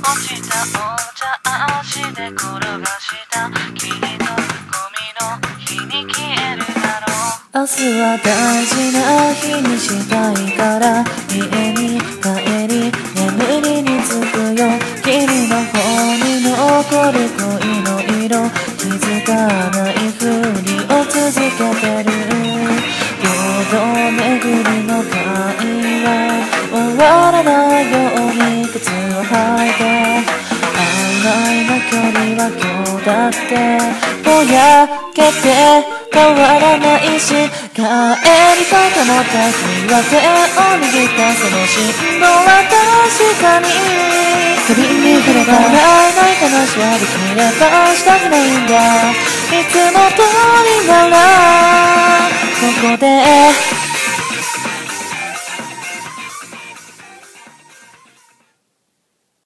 落ちたお茶足で転がしたきっとゴミの日に消えるだろう。 明日は大事な日にしたいから家に帰り眠りにつくよ。君の方に残る恋の色気づかないふりを続けてる。平等巡りの会話終わらないように靴を履いて曖昧な距離は今日だってぼやけて変わらないし帰りたいと思った日は手を握ったその振動は確かに首に触れた笑えない話はできればしたくないんだ。いつも通りならここで